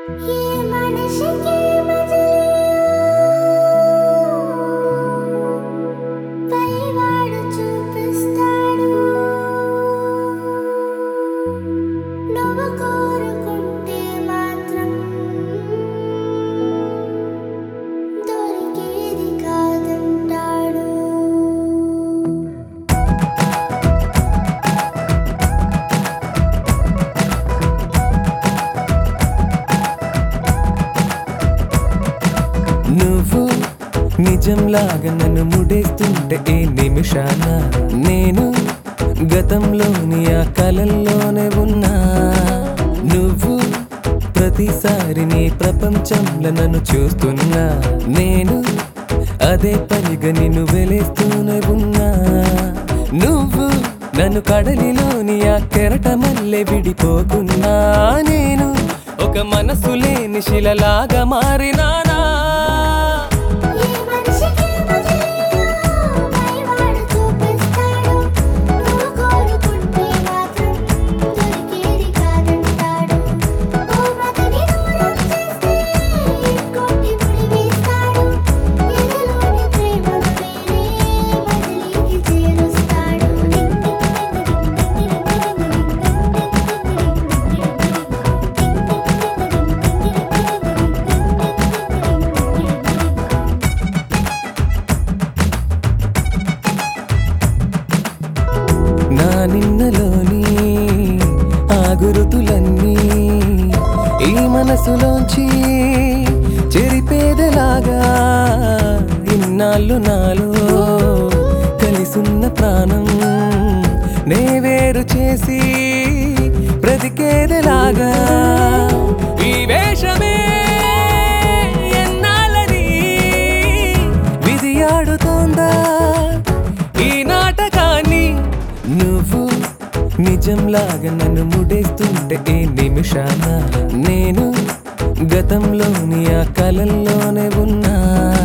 ఏ మనిషికి మజిలియో పైవాడు చూపిస్తాడు. నువ్వు కోరుకుంటే మాత్రం దొరికేది కాదంటాడు. నువ్వు నిజంలాగా నన్ను ముడేస్తుంటే ఏ నిమిషాన నేను గతంలోని ఆ కలల్లోనే ఉన్నా. నువ్వు ప్రతిసారి నీ ప్రపంచంలో నన్ను చూస్తున్నా. నేను అదే పనిగా నిన్ను వెలేస్తూనే ఉన్నా. నువ్వు నన్ను కడలిలోని ఆ కెరటమల్లె విడిపోకున్నా. నేను ఒక మనసు లేని శిలలాగా మారినానా. ఏ మనిషికి మజిలియో పైవాడు చూపిస్తాడు. నువ్వు కోరుకుంటే మాత్రం దొరికేది కాదంటాడు. ఓ మగని దూరం చేస్తే ఇంకొట్టి ముడివేస్తాడు. ఎదలోని ప్రేమను వేరే మజిలీకి చేరుస్తాడు. నా నిన్నలోని ఆ గురుతులన్నీ ఈ మనసులోంచి చెరిపేదలాగా ఇన్నాళ్ళు నాలో కలిసున్న ప్రాణం నే వేరు చేసి బ్రతికేదలాగా. ఈ వేషమే ఎన్నాళ్ళని విధి ఆడుతోందా ఈ నాటకాన్ని. నువ్వు నిజంలాగా నన్ను ముడేస్తుంటే ఏ నిమిషాన నేను గతంలోని ఆ కలల్లోనే ఉన్నా.